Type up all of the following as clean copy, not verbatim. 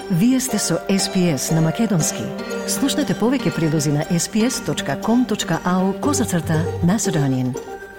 Вие сте со SPS на Македонски. Слушнете повеќе прилози на sps.com.au/Macedonian.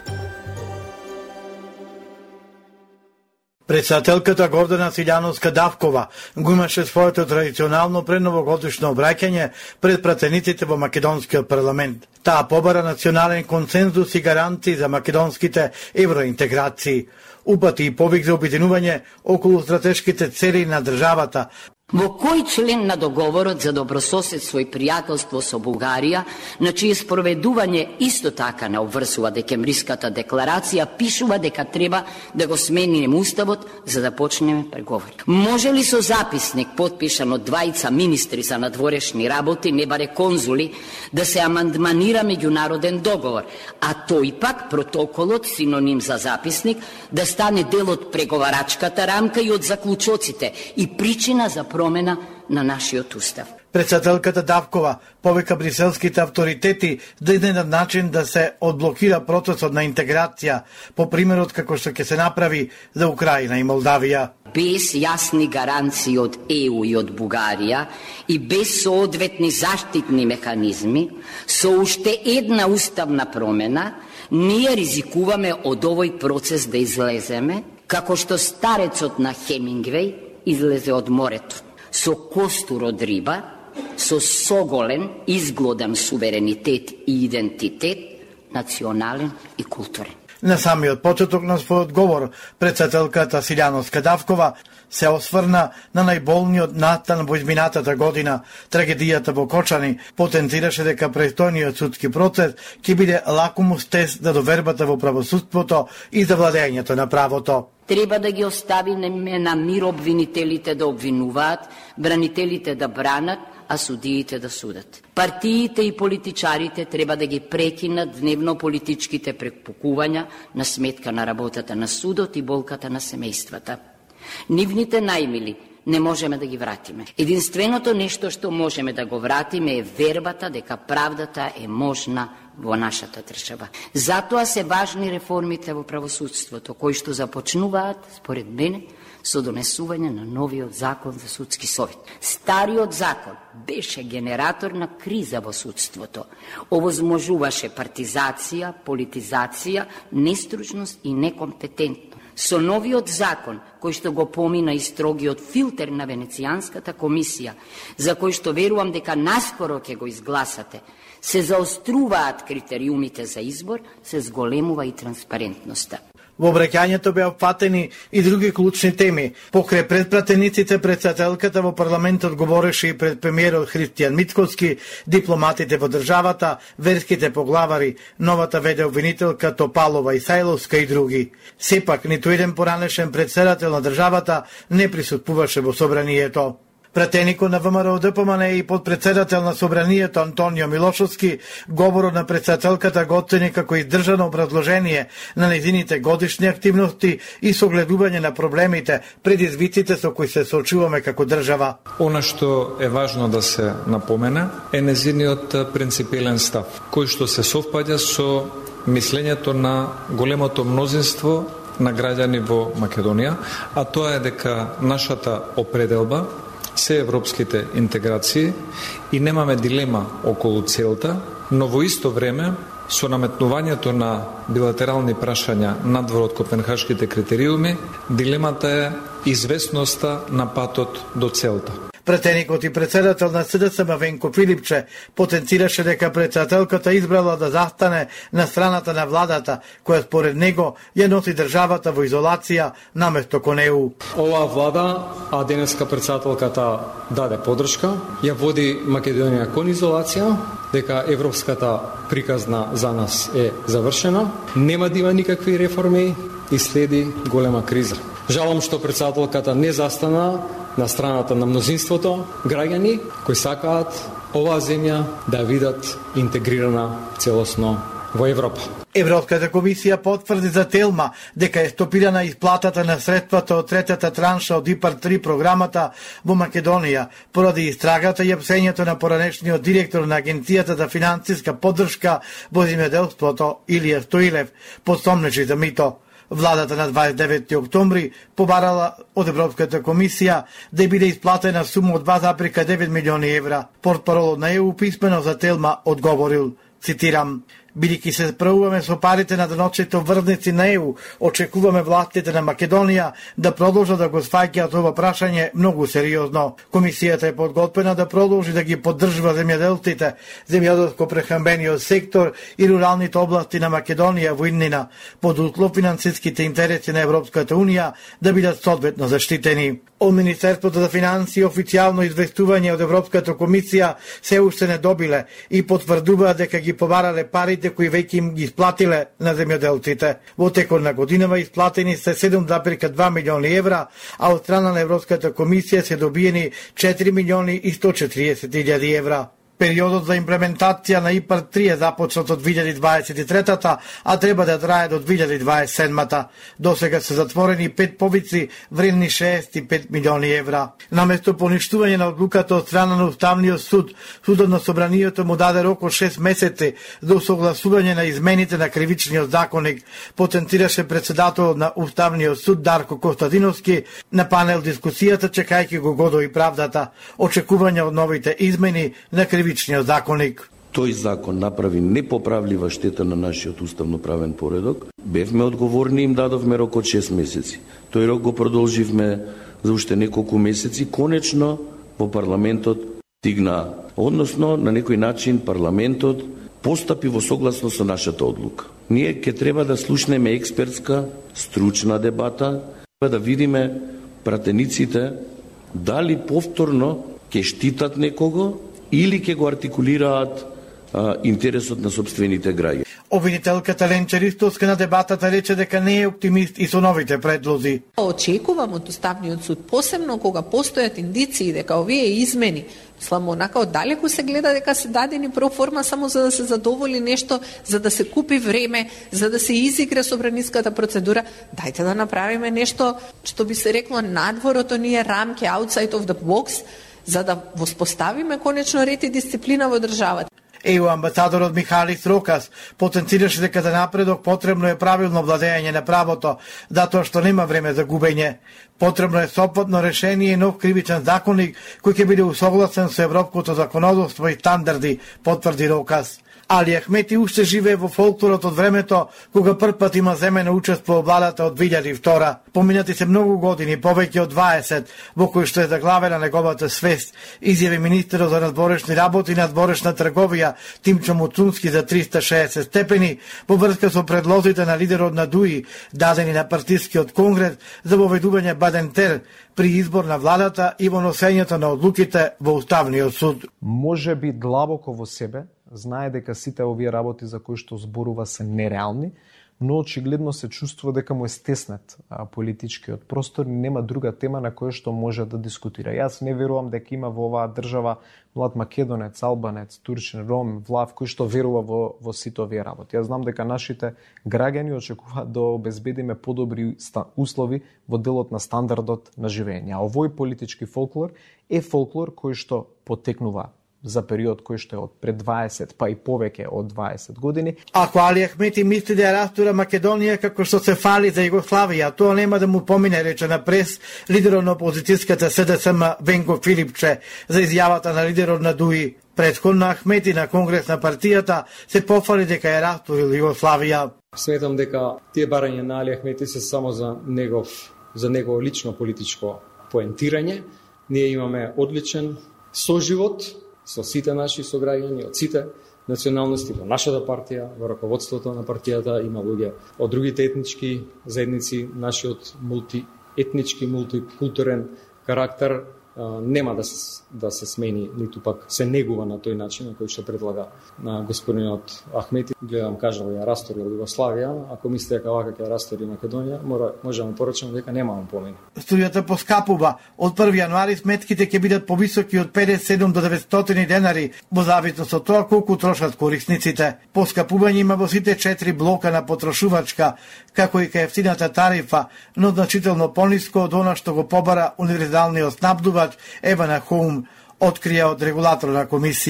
Председателката Гордана Силјановска-Давкова го имаше своето традиционално предновогодишно обраќање пред пратениците во македонскиот парламент. Таа побара национален консензус и гаранции за македонските евроинтеграции. Упати и повик за обединување околу стратешките цели на државата. Во кој член на договорот за добрососедство и пријателство со Бугарија, на чие спроведување исто така не обврсува Декембриската декларација, пишува дека треба да го смениме уставот за да почнеме преговори? Може ли со записник потпишан од двајца министри за надворешни работи, не баре конзули, да се амандманира меѓународен договор, а тој пак протоколот, синоним за записник, да стане дел од преговарачката рамка и од заклучоците и причина за промена на нашиот устав? Председателката Давкова повика бриселските авторитети да изнедат начин да се одблокира процесот на интеграција, по примерот како што ќе се направи за Украина и Молдавија. Без јасни гаранции од ЕУ и од Бугарија и без соодветни заштитни механизми, со уште една уставна промена, ние ризикуваме од овој процес да излеземе, како што старецот на Хемингвеј излезе од морето, со костур од риба, со соголен, изглодан суверенитет и идентитет, национален и културен. На самиот почеток на својот говор, председателката Силјановска-Давкова се осврна на најболниот настан во изминатата година, трагедијата во Кочани, потенцираше дека престојниот судски процес ќе биде лакмус тест за довербата во правосудството и за владењето на правото. Треба да ги оставиме на мир обвинителите да обвинуваат, бранителите да бранат, а судиите да судат. Партиите и политичарите треба да ги прекинат дневно-политичките препукувања на сметка на работата на судот и болката на семејствата. Нивните најмили не можеме да ги вратиме. Единственото нешто што можеме да го вратиме е вербата дека правдата е можна во нашата држава. Затоа се важни реформите во правосудството, кои што започнуваат, според мене, со донесување на новиот закон за судски совет. Стариот закон беше генератор на криза во судството. Овозможуваше партизација, политизација, нестручност и некомпетентност. Со новиот закон, кој што го помина и строгиот филтер на Венецијанската комисија, за кој што верувам дека наскоро ќе го изгласате, се заоструваат критериумите за избор, се зголемува и транспарентноста. Во обраќањето беа опфатени и други клучни теми. Покрај предпратениците, председателката во парламентот говореше и пред премиерот Христијан Мицкоски, дипломатите во државата, верските поглавари, новата веде обвинителка Топалова и Сајловска и други. Сепак, ниту еден поранешен председател на државата не присуствуваше во собранието. Пратеникот на ВМРО-ДПМН и подпредседател на собранието Антонио Милошовски говорот на председателката го оцени како издржано образложение на нејзините годишни активности и согледување на проблемите, предизвиците со кои се соочуваме како држава. Она што е важно да се напомене е нејзиниот принципилен став, кој што се совпаѓа со мислењето на големото мнозинство на граѓани во Македонија, а тоа е дека нашата определба се европските интеграции и немаме дилема околу целта, но во исто време со наметнувањето на билатерални прашања надвор од копенхашките критериуми, дилемата е известноста на патот до целта. Пратеникот и председател на СДСМ Венко Филипче потенцираше дека председателката избрала да застане на страната на владата, која според него ја носи државата во изолација наместо кон ЕУ. Оваа влада, а денеска председателката даде поддршка, ја води Македонија кон изолација, дека европската приказна за нас е завршена, нема да има никакви реформи и следи голема криза. Жалам што председателката не застана на страната на мнозинството граѓани кои сакаат оваа земја да видат интегрирана целосно во Европа. Европската комисија потврди за Телма дека е стопирана исплатата на средствата од третата транша од ИПАР 3 програмата во Македонија поради истрагата и апсењето на поранешниот директор на Агенцијата за финансиска поддршка во земјоделството Илија Стоилев, посомнечи за мито. Владата на 29 октомври побарала од Европската комисија да биде исплатена сума од 2,9 милиони евра. Портпаролот на ЕУ писмено за Телма одговорил, цитирам: бидејќи се справуваме со парите на деночните врзници на ЕУ, очекуваме властите на Македонија да продолжат да го сваќаат ова прашање многу сериозно. Комисијата е подготвена да продолжи да ги поддржува земјоделците, земјоделско-прехранбениот сектор и руралните области на Македонија во иднина, под услов финансиските интереси на Европската Унија да бидат соодветно заштитени. Од Министерството за финансии официјално известување од Европската комисија се уште не добиле и потврдува дека ги побарале парите кои веќе им ги исплатиле на земјоделците. Во текот на годинава исплатени се 7,2 милиони евра, а од страна на Европската комисија се добиени 4 милиони и 140 илјади евра. Периодот за имплементација на ИПАР 3 е започнат од 2023-та, а треба да трае до 2027-та. Досега се затворени 5 повици вредни 65 милиони евра. Наместо поништување на одлуката од страна на Уставниот суд, судот на собранието му даде рок од 6 месеци за усогласување на измените на кривичниот законник, потенцираше председателот на Уставниот суд Дарко Костадиновски на панел дискусијата, чекајќи го годо и правдата, очекување од новите измени на кривичниот законник. Тој закон направи непоправлива штета на нашиот уставно-правен поредок. Бевме одговорни, им дадовме рок од 6 месеци. Тој рок го продолживме за уште неколку месеци. Конечно, во парламентот стигна, односно, на некој начин парламентот постапи во согласно со нашата одлука. Ние ќе треба да слушнеме експертска, стручна дебата, да видиме пратениците дали повторно ќе штитат некого или ќе го артикулираат интересот на сопствените граѓани. Обвинителката Ленча Ристовска на дебатата рече дека не е оптимист и со новите предлози. Очекувам од Уставниот суд, посебно кога постојат индиции дека овие измени, сламо онака оддалеку се гледа дека се дадени проформа само за да се задоволи нешто, за да се купи време, за да се изигра собраниската процедура. Дајте да направиме нешто што би се рекло надвор од оние рамки, outside of the box, за да воспоставиме конечно ред и дисциплина во државата. ЕУ амбасадорот Михалис Рокас потенцираше дека за напредок потребно е правилно владење на правото, затоа што нема време за губење. Потребно е сопотно решение и нов кривичен законник кој ќе биде усогласен со европското законодавство и стандарди, потврди Рокас. Али Ахмети уште живее во фолклорот од времето кога првпат има земено учество во владата од 2002. Поминати се многу години, повеќе од 20, во кои што е заглавена неговата свест, изјави министерот за надворешни работи и надворешна трговија Тимчо Муцунски за 360 степени во врска со предлозите на лидерот на ДУИ, дадени на партискиот конгрес за воведување бадентер при избор на владата и во носењето на одлуките во Уставниот суд. Може би длабоко во себе знае дека сите овие работи за кои што зборува се нереални, но очигледно се чувствува дека му е стеснет политичкиот простор, нема друга тема на која што може да дискутира. Јас не верувам дека има во оваа држава млад македонец, албанец, турчин, ром, влав кој што верува во сите овие работи. Јас знам дека нашите граѓани очекуваат да обезбедиме подобри услови во делот на стандардот на живење. А овој политички фолклор е фолклор кој што потекнува за период кој што е од пред 20 па и повеќе од 20 години. Ако Али Ахмети мисли да ја растура Македонија како што се фали за Југославија, тоа нема да му помине, рече на прес лидерот на опозицијската СДСМ Венко Филипче за изјавата на лидерот на ДУИ. Претходно Ахмети на конгрес на партијата се пофали дека ја растурил Југославија. Сметам дека тие барања на Али Ахмети се само за негово лично политичко поентирање. Ние имаме одличен соживот со сите наши сограѓани од сите националности во нашата партија, во раководството на партијата има луѓе од другите етнички заедници. Нашиот мултиетнички, мултикултурен карактер нема да се смени, ниту пак се негува на тој начин на кој што предлага на господинот Ахмети. Гледам, кажал ја растори Југославија, ако мислите дека вака ќе растори Македонија, можеме порачаме дека немаме помин. Струјата поскапува. Од 1 јануари сметките ќе бидат повисоки од 57 до 900 денари, во зависност од тоа колку трошат корисниците. Поскапување има во сите 4 блока на потрошувачка, како и кај ефтината тарифа, но значително пониско од она што го побара универзалниот снабдувач Евана Хоум, открија од регулаторна комисија.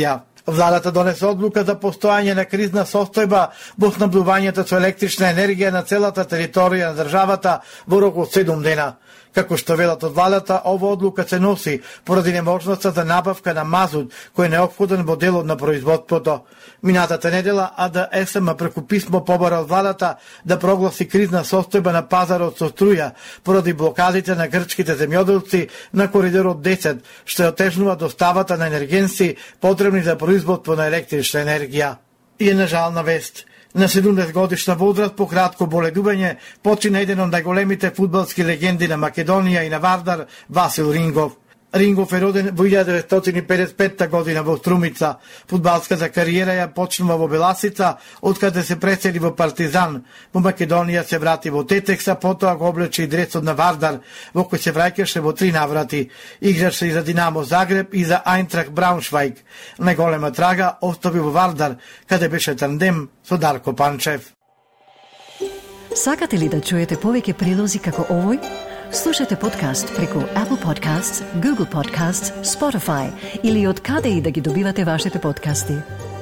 Владата донесе одлука за постојање на кризна состојба во снабдувањето со електрична енергија на целата територија на државата во рок од 7 дена. Како што велат од владата, ова одлука се носи поради неможноста за набавка на мазут, кој е неопходен во делот на производството. Минатата недела АДСМ преку писмо побара од владата да прогласи кризна состојба на пазарот со струја поради блокадите на грчките земјоделци на коридорот 10, што ја отежнува доставата на енергенси потребни за производство на електрична енергија. И една жална вест. На 70 годишна возраст по кратко боледување почина еден од најголемите фудбалски легенди на Македонија и на Вардар, Васил Рингов. Рингов е роден во 1955 година во Струмица. Фудбалската кариера ја почнува во Беласица, откаде се пресели во Партизан. Во Македонија се врати во Тетекса, потоа го облече и дресот на Вардар, во кој се враќаше во 3 наврати. Играше и за Динамо Загреб и за Ајнтрах Брауншвајг. Најголема трага остави во Вардар, каде беше тандем со Дарко Панчев. Сакате ли да чуете повеќе прилози како овој? Слушате подкаст преку Apple Podcasts, Google Podcasts, Spotify или од каде и да ги добивате вашите подкасти.